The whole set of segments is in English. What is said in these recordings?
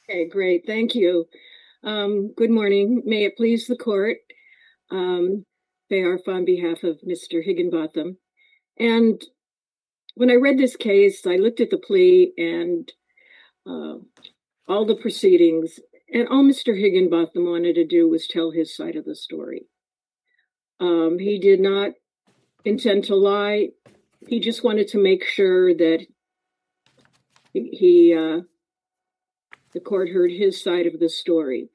Okay, great. Thank you. Good morning. May it please the court. They are on behalf of Mr. Higginbotham. And when I read this case, I looked at the plea and all the proceedings, and all Mr. Higginbotham wanted to do was tell his side of the story. He did not intend to lie. He just wanted to make sure that the court heard his side of the story.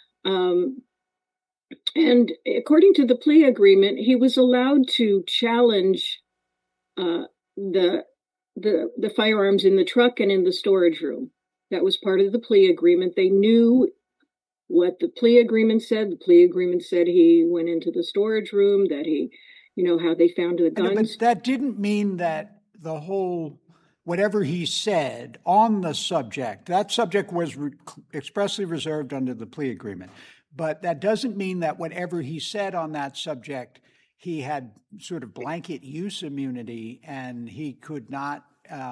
And according to the plea agreement, he was allowed to challenge the firearms in the truck and in the storage room. That was part of the plea agreement. They knew what the plea agreement said. The plea agreement said he went into the storage room, that he, how they found the guns. But that didn't mean that whatever he said on the subject, that subject was expressly reserved under the plea agreement. But that doesn't mean that whatever he said on that subject, he had sort of blanket use immunity and he could not,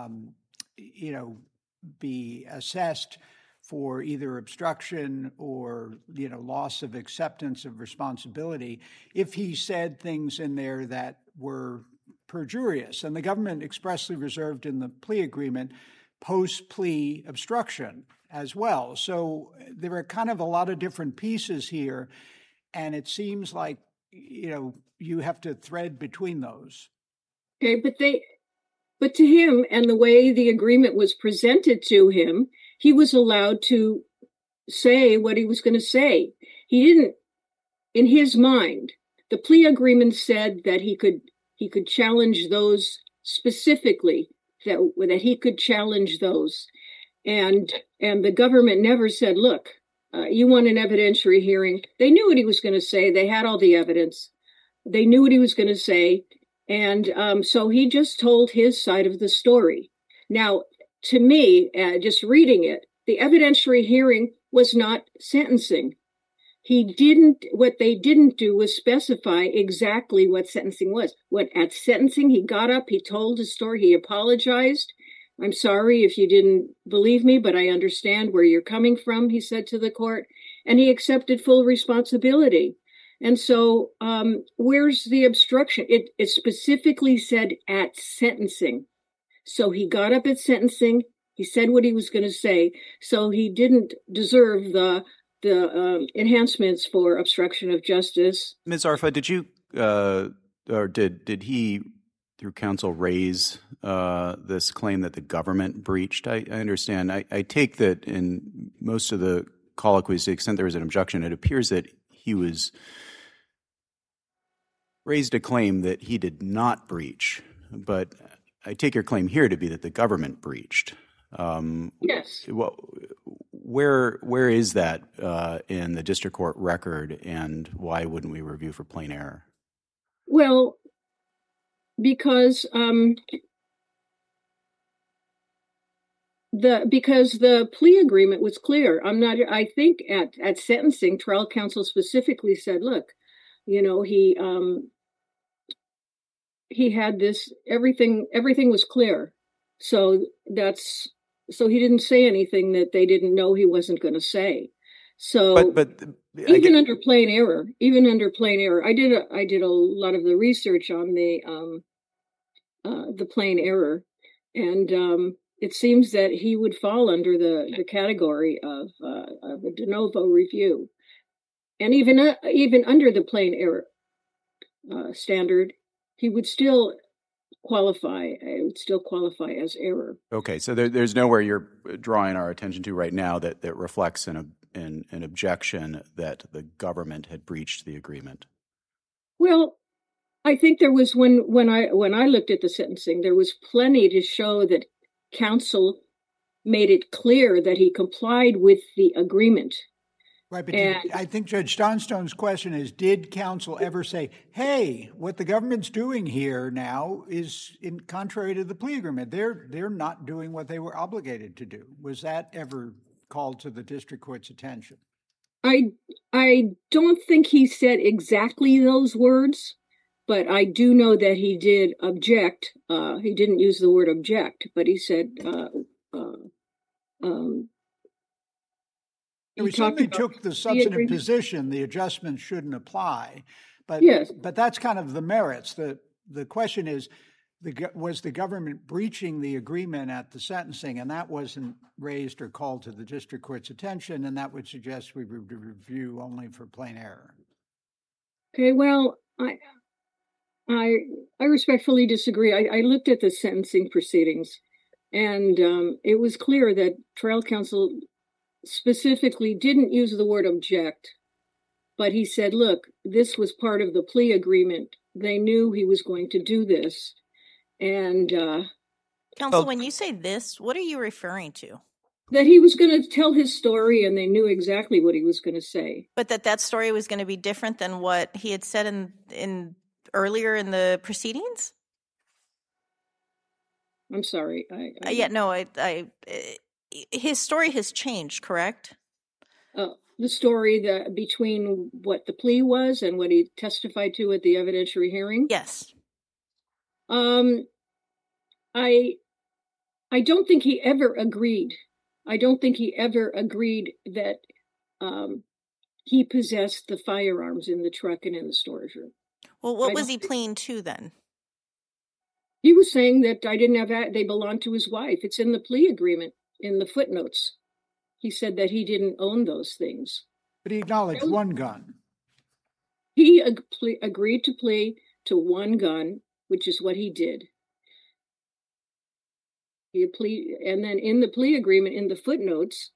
be assessed for either obstruction or, loss of acceptance of responsibility if he said things in there that were perjurious. And the government expressly reserved in the plea agreement post-plea obstruction as well. So there are kind of a lot of different pieces here, and it seems like, you have to thread between those. Okay, but to him, and the way the agreement was presented to him, he was allowed to say what he was going to say. He didn't, in his mind, the plea agreement said that he could challenge those specifically, that he could challenge those. And the government never said, look, you want an evidentiary hearing. They knew what he was going to say. They had all the evidence. They knew what he was going to say. And so he just told his side of the story. Now, to me, just reading it, the evidentiary hearing was not sentencing. What they didn't do was specify exactly what sentencing was. At sentencing, he got up, he told his story, he apologized. I'm sorry if you didn't believe me, but I understand where you're coming from, he said to the court, and he accepted full responsibility. And so where's the obstruction? It specifically said at sentencing. So he got up at sentencing, he said what he was going to say, so he didn't deserve the enhancements for obstruction of justice. Ms. Arfa, did you or did he, through counsel, raise this claim that the government breached? I understand. I take that in most of the colloquies, to the extent there was an objection, it appears that he raised a claim that he did not breach. But I take your claim here to be that the government breached. Yes. Well, where is that in the district court record, and why wouldn't we review for plain error? Well, because the plea agreement was clear. I think at sentencing, trial counsel specifically said, look, he had this, everything was clear. So he didn't say anything that they didn't know he wasn't going to say. So but even under plain error, I did a lot of the research on the plain error, and it seems that he would fall under the category of a de novo review, and even under the plain error standard, he would still qualify. It would still qualify as error. Okay, so there's nowhere you're drawing our attention to right now that reflects an objection that the government had breached the agreement. Well, I think there was when I looked at the sentencing, there was plenty to show that counsel made it clear that he complied with the agreement. Right, but I think Judge Johnstone's question is, did counsel ever say, hey, what the government's doing here now is contrary to the plea agreement? They're not doing what they were obligated to do. Was that ever called to the district court's attention? I don't think he said exactly those words, but I do know that he did object. He didn't use the word object, but he said We certainly took the substantive position the adjustment shouldn't apply, but yes. But that's kind of the merits. The question is, was the government breaching the agreement at the sentencing, and that wasn't raised or called to the district court's attention, and that would suggest we would review only for plain error. Okay, well, I respectfully disagree. I looked at the sentencing proceedings, and it was clear that trial counsel specifically didn't use the word object, but he said, look, this was part of the plea agreement. They knew he was going to do this. And counsel, when you say this, what are you referring to? That he was going to tell his story and they knew exactly what he was going to say. But that story was going to be different than what he had said in earlier in the proceedings? I'm sorry. His story has changed, correct? The story between what the plea was and what he testified to at the evidentiary hearing? Yes. I don't think he ever agreed. I don't think he ever agreed that he possessed the firearms in the truck and in the storage room. Well, what was he pleading to then? He was saying that I didn't have that. They belonged to his wife. It's in the plea agreement, in the footnotes. He said that he didn't own those things. But he acknowledged one gun. He agreed to plea to one gun, which is what he did. And then in the plea agreement, in the footnotes,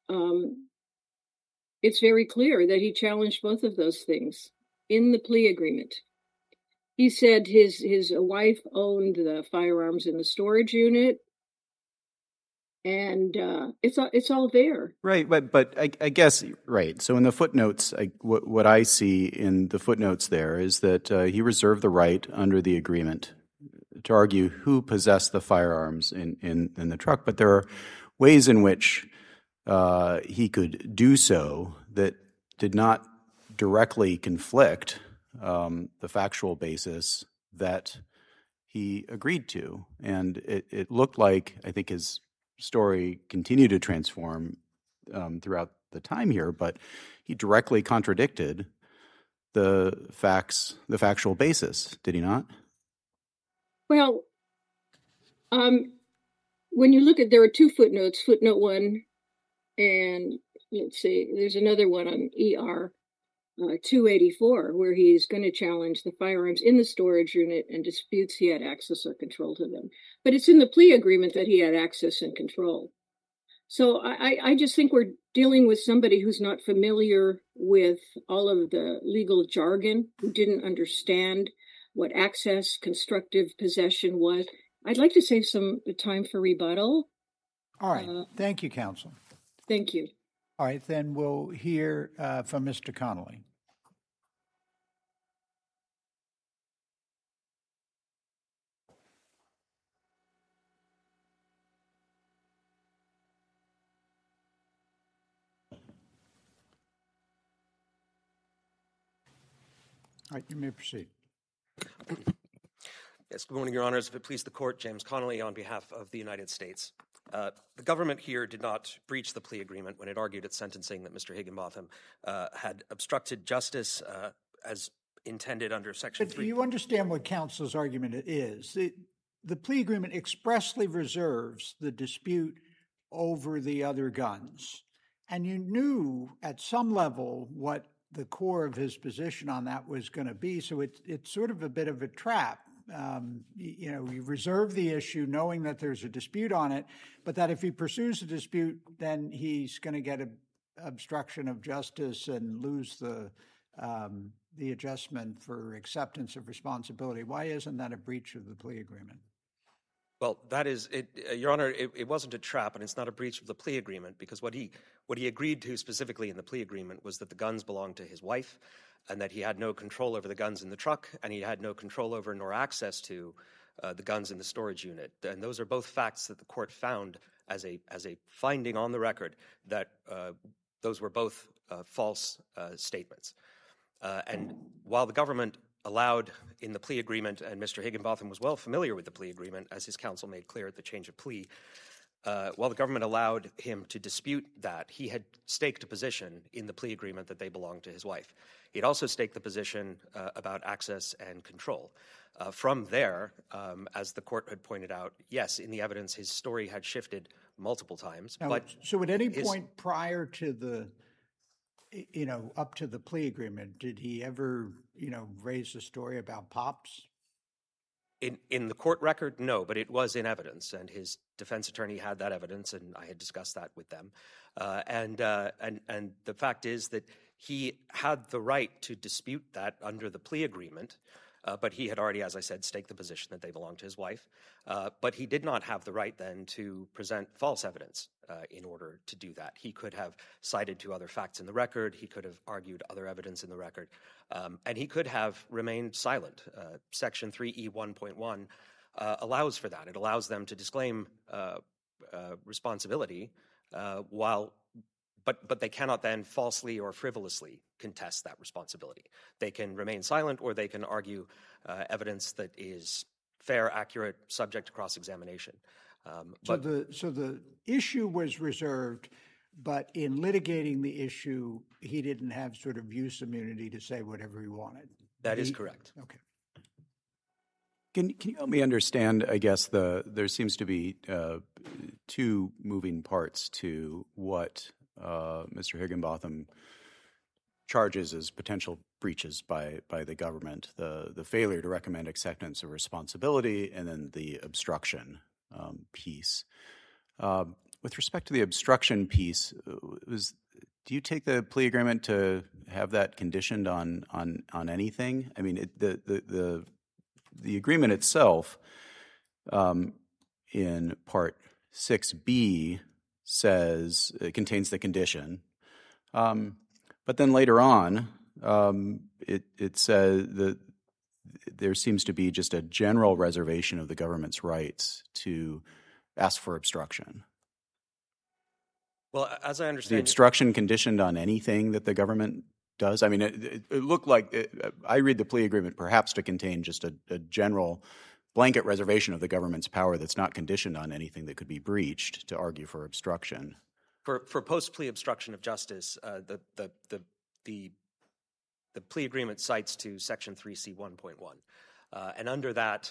it's very clear that he challenged both of those things in the plea agreement. He said his wife owned the firearms in the storage unit, and it's all there. Right, but I guess, right. So in the footnotes, what I see in the footnotes there is that he reserved the right under the agreement to argue who possessed the firearms in the truck, but there are ways in which he could do so that did not directly conflict the factual basis that he agreed to. And it looked like, I think his story continued to transform throughout the time here, but he directly contradicted the factual basis, did he not? Well, when you look at, there are two footnotes, footnote 1, and let's see, there's another one on ER 284, where he's going to challenge the firearms in the storage unit and disputes he had access or control to them. But it's in the plea agreement that he had access and control. So I just think we're dealing with somebody who's not familiar with all of the legal jargon, who didn't understand what access, constructive possession was. I'd like to save some time for rebuttal. All right. Thank you, counsel. Thank you. All right, then we'll hear from Mr. Connolly. All right, you may proceed. Yes, good morning, Your Honors. If it please the Court, James Connolly on behalf of the United States. The government here did not breach the plea agreement when it argued at sentencing that Mr. Higginbotham had obstructed justice as intended under Section 3. But you understand what counsel's argument is. The plea agreement expressly reserves the dispute over the other guns. And you knew at some level what the core of his position on that was going to be. So it's sort of a bit of a trap. You reserve the issue knowing that there's a dispute on it, but that if he pursues a dispute, then he's going to get an obstruction of justice and lose the adjustment for acceptance of responsibility. Why isn't that a breach of the plea agreement? Well, that is it, Your Honor. It wasn't a trap, and it's not a breach of the plea agreement, because what he agreed to specifically in the plea agreement was that the guns belonged to his wife, and that he had no control over the guns in the truck, and he had no control over nor access to the guns in the storage unit. And those are both facts that the court found as a finding on the record that those were both false statements. And while the government allowed in the plea agreement, and Mr. Higginbotham was well familiar with the plea agreement, as his counsel made clear at the change of plea, while the government allowed him to dispute that, he had staked a position in the plea agreement that they belonged to his wife. He'd also staked the position about access and control. From there, as the court had pointed out, yes, in the evidence, his story had shifted multiple times. Now, but so at any point prior to the, up to the plea agreement, did he ever, raise the story about Pops? In the court record, no, but it was in evidence, and his defense attorney had that evidence, and I had discussed that with them. And the fact is that he had the right to dispute that under the plea agreement, but he had already, as I said, staked the position that they belonged to his wife. But he did not have the right then to present false evidence in order to do that. He could have cited to other facts in the record. He could have argued other evidence in the record. And he could have remained silent. Section 3E1.1 allows for that. It allows them to disclaim responsibility but they cannot then falsely or frivolously contest that responsibility. They can remain silent, or they can argue evidence that is fair, accurate, subject to cross-examination. So the issue was reserved, but in litigating the issue, he didn't have sort of use immunity to say whatever he wanted. That is correct. Okay. Can you help me understand, I guess, there seems to be two moving parts to what Mr. Higginbotham charges as potential breaches by the government, the failure to recommend acceptance of responsibility, and then the obstruction piece. With respect to the obstruction piece, do you take the plea agreement to have that conditioned on anything? I mean, the agreement itself in Part 6B says it contains the condition, but then later on it says that there seems to be just a general reservation of the government's rights to ask for obstruction. Well, as I understand, the obstruction conditioned on anything that the government does? I mean, it looked like I read the plea agreement perhaps to contain just a general blanket reservation of the government's power that's not conditioned on anything that could be breached to argue for obstruction. For post-plea obstruction of justice, the plea agreement cites to Section 3C1.1, and under that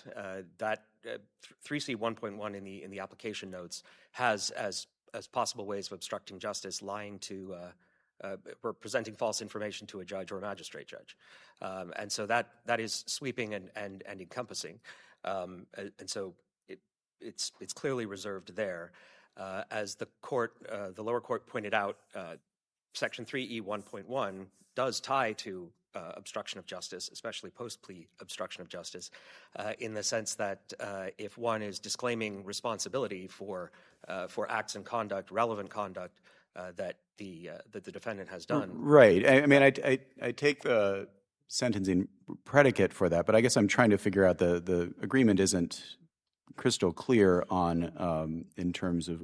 3C1.1 in the application notes has as possible ways of obstructing justice, lying to or presenting false information to a judge or a magistrate judge, and so that is sweeping and encompassing. And so it's clearly reserved there. As the lower court pointed out, Section 3E1.1 does tie to obstruction of justice, especially post-plea obstruction of justice, in the sense that if one is disclaiming responsibility for acts and conduct, relevant conduct that the defendant has done. Right. I mean, I take the sentencing predicate for that, but I guess I'm trying to figure out the agreement isn't crystal clear on in terms of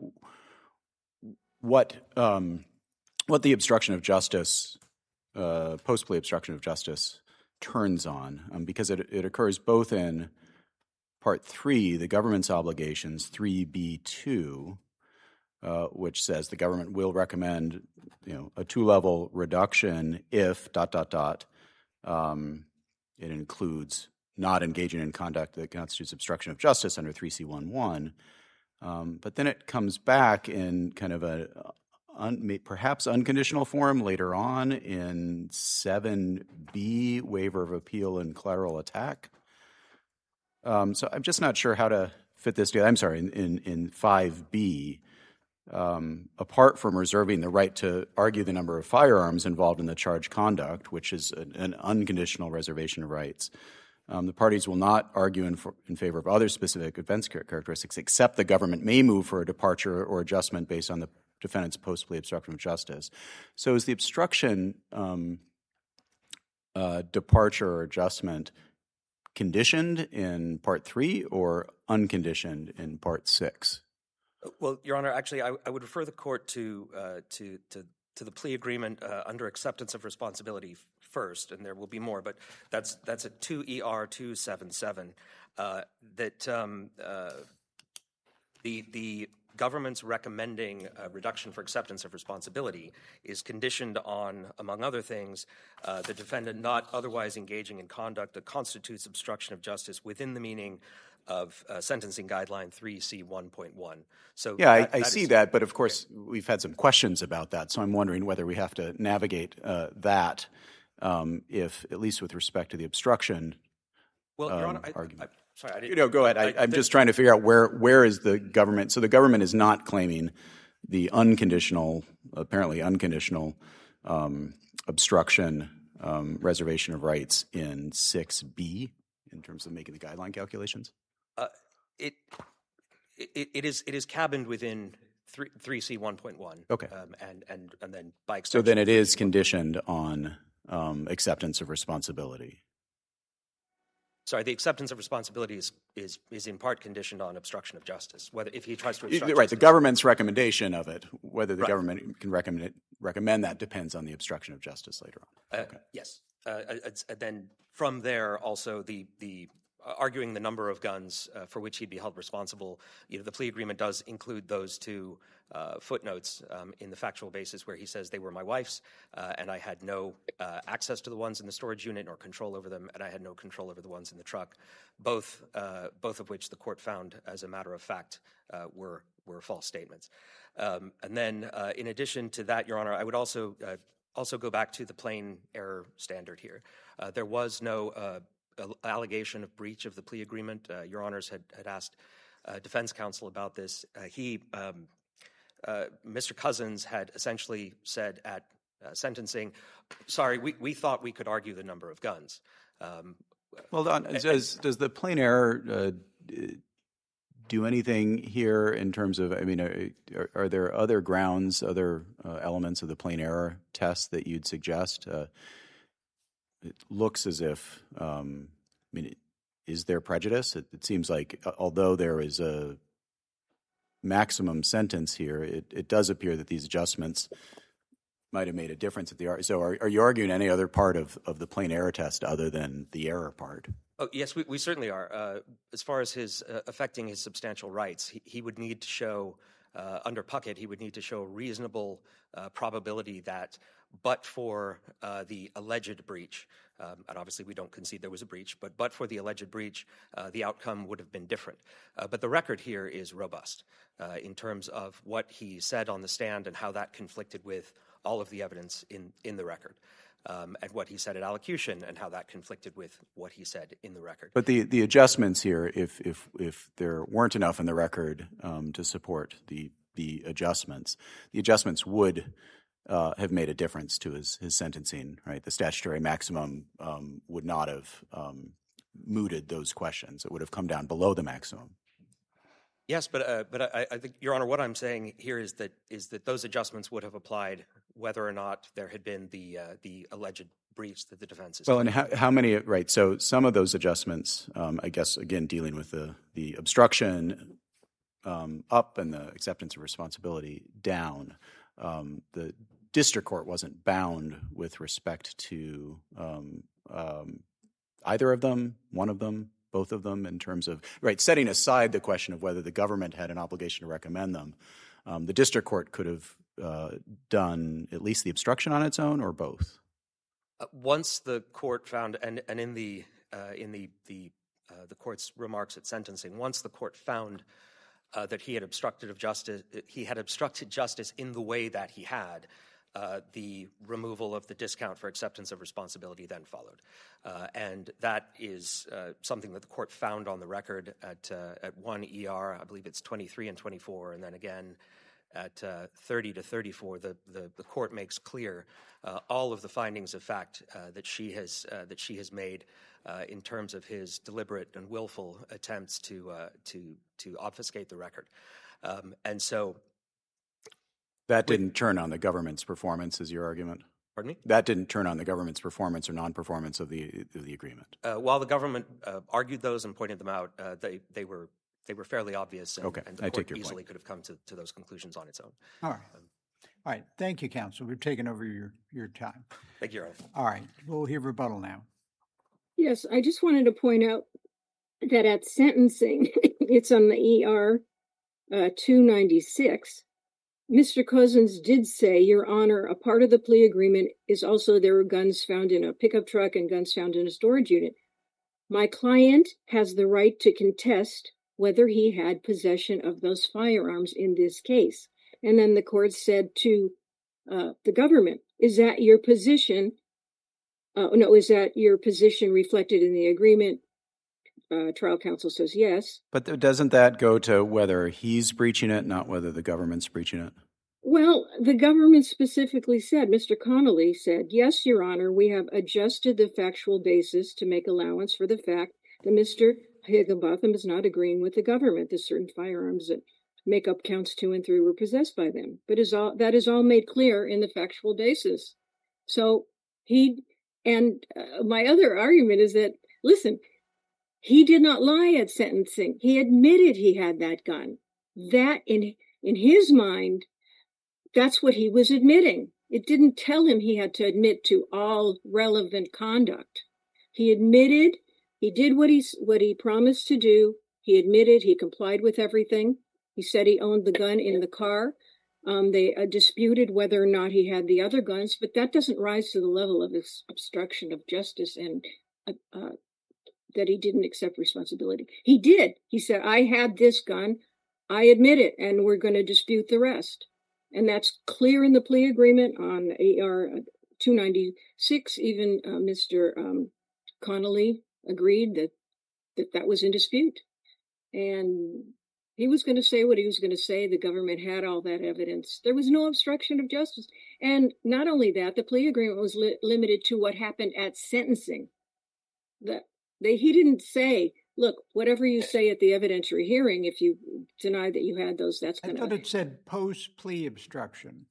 what the obstruction of justice, post-plea obstruction of justice, turns on, because it occurs both in Part 3, the government's obligations, 3B2, which says the government will recommend, a 2-level reduction if ... it includes not engaging in conduct that constitutes obstruction of justice under 3C1.1. But then it comes back in kind of a perhaps unconditional form later on in 7B, waiver of appeal and collateral attack. So I'm just not sure how to fit this together. I'm sorry, in 5B, apart from reserving the right to argue the number of firearms involved in the charged conduct, which is an unconditional reservation of rights, the parties will not argue in favor of other specific offense characteristics, except the government may move for a departure or adjustment based on the defendant's post-plea obstruction of justice. So is the obstruction departure or adjustment conditioned in Part 3 or unconditioned in Part 6? Well, Your Honor, actually, I would refer the court to the plea agreement under acceptance of responsibility first, and there will be more, but that's at 2ER277. government's recommending a reduction for acceptance of responsibility is conditioned on, among other things, the defendant not otherwise engaging in conduct that constitutes obstruction of justice within the meaning of sentencing guideline 3C1.1. So yeah, I see that, but of course we've had some questions about that, so I'm wondering whether we have to navigate that, if at least with respect to the obstruction. Well, Your Honor, argument. Sorry, I didn't. Go ahead. I'm just trying to figure out where is the government. So the government is not claiming the apparently unconditional obstruction, reservation of rights in 6B in terms of making the guideline calculations. It is cabined within 3C1.1. Okay. And then by extension. So then it is conditioned on acceptance of responsibility. Sorry, the acceptance of responsibility is in part conditioned on obstruction of justice. Whether if he tries to obstruct right, justice, the government's recommendation of it, whether the government can recommend that depends on the obstruction of justice later on. Okay. Yes. Then from there, also the arguing the number of guns for which he'd be held responsible. The plea agreement does include those two footnotes in the factual basis where he says they were my wife's, and I had no access to the ones in the storage unit or control over them, and I had no control over the ones in the truck. Both of which the court found, as a matter of fact, were false statements. And then, in addition to that, Your Honor, I would also go back to the plain error standard here. There was no allegation of breach of the plea agreement. Your Honors had asked defense counsel about this. Mr. Cousins had essentially said at sentencing, sorry, we thought we could argue the number of guns. Well, Don, does the plain error do anything here in terms of, are there other grounds, other elements of the plain error test that you'd suggest? It looks as if, is there prejudice? It seems like, although there is a maximum sentence here, it does appear that these adjustments might have made a difference at the. So, are you arguing any other part of the plain error test other than the error part? Oh, yes, we certainly are. As far as his affecting his substantial rights, he would need to show under Puckett, he would need to show reasonable probability that, but for the alleged breach, and obviously we don't concede there was a breach, but for the alleged breach, the outcome would have been different. But the record here is robust in terms of what he said on the stand and how that conflicted with all of the evidence in the record, and what he said at allocution and how that conflicted with what he said in the record. But the adjustments here, if there weren't enough in the record to support the adjustments would have made a difference to his sentencing, right? The statutory maximum would not have mooted those questions. It would have come down below the maximum. Yes, but I think, Your Honor, what I'm saying here is that those adjustments would have applied whether or not there had been the alleged breach that the defense is. Well, and how many? Right. So some of those adjustments, I guess, again, dealing with the obstruction up and the acceptance of responsibility down. The district court wasn't bound with respect to either of them, one of them, both of them, in terms of, right, setting aside the question of whether the government had an obligation to recommend them. The district court could have done at least the obstruction on its own, or both. Once the court found, and in the court's remarks at sentencing, once the court found that he had obstructed justice in the way that he had, the removal of the discount for acceptance of responsibility then followed. And that is something that the court found on the record at 1 ER, I believe it's 23 and 24, and then again at 30 to 34, the court makes clear all of the findings of fact that she has made in terms of his deliberate and willful attempts to obfuscate the record, and so that didn't turn on the government's performance, is your argument? Pardon me? That didn't turn on the government's performance or non-performance of the agreement. While the government argued those and pointed them out, they were fairly obvious, and, okay. And the court easily could have come to those conclusions on its own. All right. All right. Thank you, counsel. We've taken over your time. Thank you, Your Honor. All right. We'll hear rebuttal now. Yes, I just wanted to point out that at sentencing, it's on the ER 296, Mr. Cousins did say, Your Honor, a part of the plea agreement is also there were guns found in a pickup truck and guns found in a storage unit. My client has the right to contest whether he had possession of those firearms in this case. And then the court said to the government, is that your position? Is that your position reflected in the agreement? Trial counsel says yes. But doesn't that go to whether he's breaching it, not whether the government's breaching it? Well, the government specifically said, Mr. Connolly said, yes, Your Honor, we have adjusted the factual basis to make allowance for the fact that Mr. Higginbotham is not agreeing with the government that certain firearms that make up counts 2 and 3 were possessed by them. But that is all made clear in the factual basis. So my other argument is that, listen, he did not lie at sentencing. He admitted he had that gun. That, in his mind, that's what he was admitting. It didn't tell him he had to admit to all relevant conduct. He admitted he did what he promised to do. He admitted he complied with everything. He said he owned the gun in the car. They disputed whether or not he had the other guns, but that doesn't rise to the level of obstruction of justice and that he didn't accept responsibility. He did. He said, I had this gun. I admit it, and we're going to dispute the rest. And that's clear in the plea agreement on AR 296. Even Mr. Connolly agreed that was in dispute. And he was going to say what he was going to say. The government had all that evidence. There was no obstruction of justice. And not only that, the plea agreement was limited to what happened at sentencing. He didn't say, look, whatever you say at the evidentiary hearing, if you deny that you had those, that's going to... I thought it said post-plea obstruction.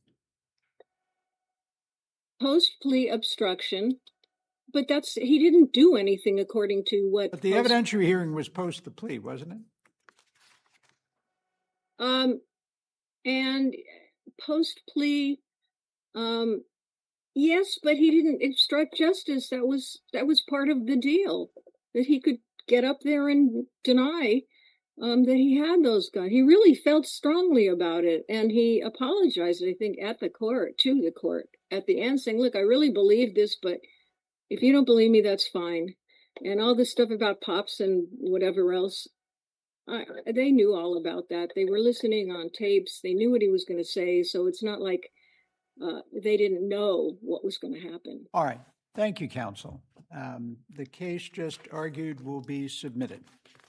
Post-plea obstruction, but he didn't do anything according to what... But the evidentiary hearing was post the plea, wasn't it? And post-plea, yes, but he didn't obstruct justice. That was part of the deal, that he could get up there and deny that he had those guns. He really felt strongly about it, and he apologized, I think, to the court at the end, saying, look, I really believe this, but if you don't believe me, that's fine. And all this stuff about Pops and whatever else, they knew all about that. They were listening on tapes. They knew what he was going to say, so it's not like they didn't know what was going to happen. All right. Thank you, counsel. The case just argued will be submitted.